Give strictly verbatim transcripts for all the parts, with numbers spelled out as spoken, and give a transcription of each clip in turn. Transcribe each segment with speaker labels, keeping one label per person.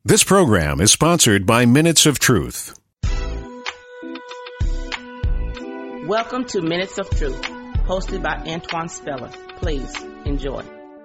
Speaker 1: This program is sponsored by Minutes of Truth.
Speaker 2: Welcome to Minutes of Truth, hosted by Antoine Speller. Please enjoy.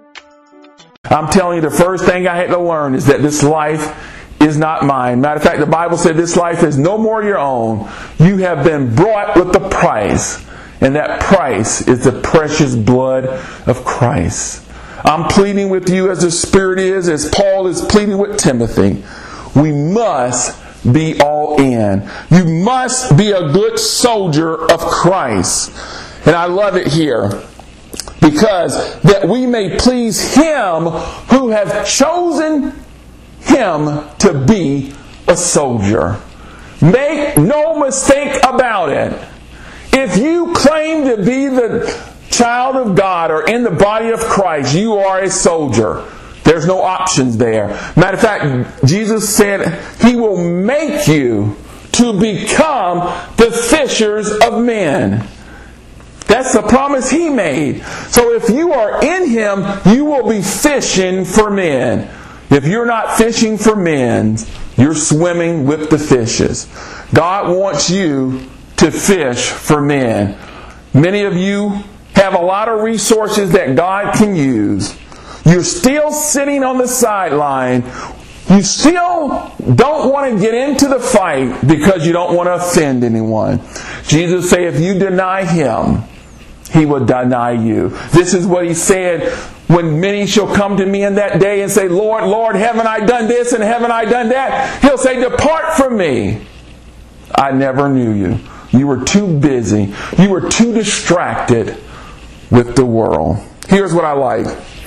Speaker 3: I'm telling you, the first thing I had to learn is that this life is not mine. Matter of fact, the Bible said this life is no more your own. You have been bought with the price, and that price is the precious blood of Christ. I'm pleading with you as the Spirit is, as Paul is pleading with Timothy. We must be all in. You must be a good soldier of Christ. And I love it here, because that we may please Him who has chosen him to be a soldier. Make no mistake about it. If you claim to be the child of God or in the body of Christ, you are a soldier. There's no options there. Matter of fact, Jesus said He will make you to become the fishers of men. That's the promise He made. So if you are in Him, you will be fishing for men. If you're not fishing for men, you're swimming with the fishes. God wants you to fish for men. Many of you have a lot of resources that God can use. You're still sitting on the sideline. You still don't want to get into the fight because you don't want to offend anyone. Jesus said, if you deny Him, He will deny you. This is what He said, when many shall come to me in that day and say, Lord, Lord, haven't I done this and haven't I done that? He'll say, depart from me. I never knew you. You were too busy. You were too distracted with the world. Here's what I like.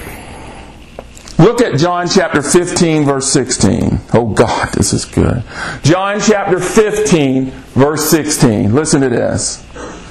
Speaker 3: Look at John chapter fifteen, verse sixteen. Oh God, this is good. John chapter fifteen, verse sixteen. Listen to this.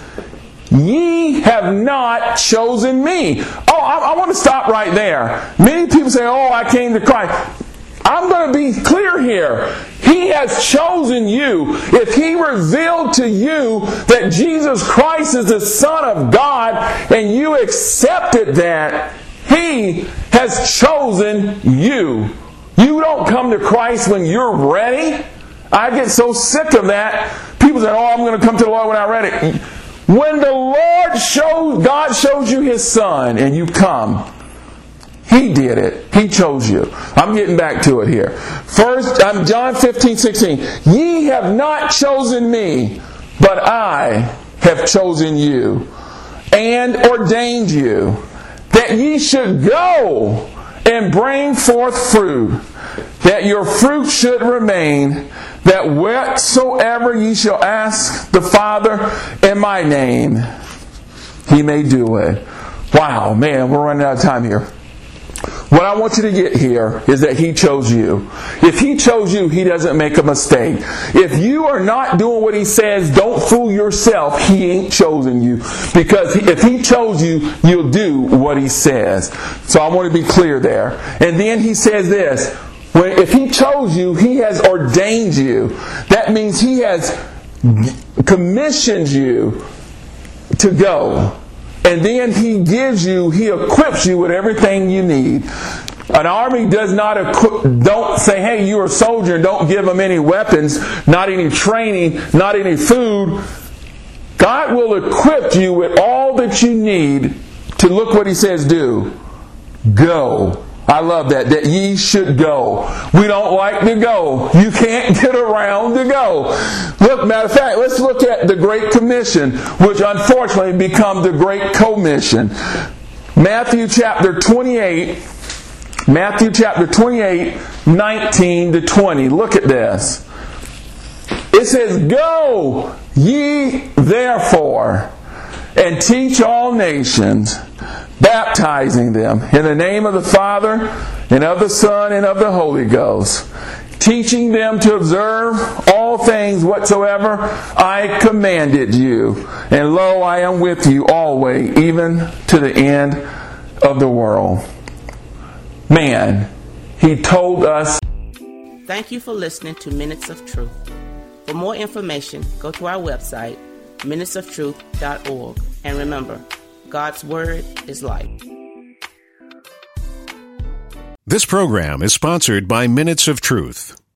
Speaker 3: Ye have not chosen me. Oh, I, I want to stop right there. Many people say, oh, I came to Christ. I'm going to be clear here. He has chosen you. If He revealed to you that Jesus Christ is the Son of God and you accepted that, He has chosen you. You don't come to Christ when you're ready. I get so sick of that. People say, oh, I'm going to come to the Lord when I'm ready. When the Lord shows, God shows you His Son and you come, He did it. He chose you. I'm getting back to it here. First, um, John fifteen, sixteen. Ye have not chosen me, but I have chosen you and ordained you that ye should go and bring forth fruit, that your fruit should remain, that whatsoever ye shall ask the Father in my name, He may do it. Wow, man, we're running out of time here. What I want you to get here is that He chose you. If He chose you, He doesn't make a mistake. If you are not doing what He says, don't fool yourself. He ain't chosen you. Because if He chose you, you'll do what He says. So I want to be clear there. And then He says this. When, if He chose you, He has ordained you. That means He has commissioned you to go. And then He gives you, He equips you with everything you need. An army does not equip, don't say, hey, you're a soldier, and don't give them any weapons, not any training, not any food. God will equip you with all that you need to look what He says do. Go. I love that, that ye should go. We don't like to go. You can't get around to go. Look, matter of fact, let's look at the Great Commission, which unfortunately become the Great Commission. Matthew chapter twenty-eight, Matthew chapter twenty-eight, nineteen to twenty. Look at this. It says, go ye therefore and teach all nations, baptizing them in the name of the Father, and of the Son, and of the Holy Ghost, teaching them to observe all things whatsoever I commanded you. And lo, I am with you always, even to the end of the world. Man, He told us.
Speaker 2: Thank you for listening to Minutes of Truth. For more information, go to our website, minutes of truth dot org. And remember, God's Word is life.
Speaker 1: This program is sponsored by Minutes of Truth.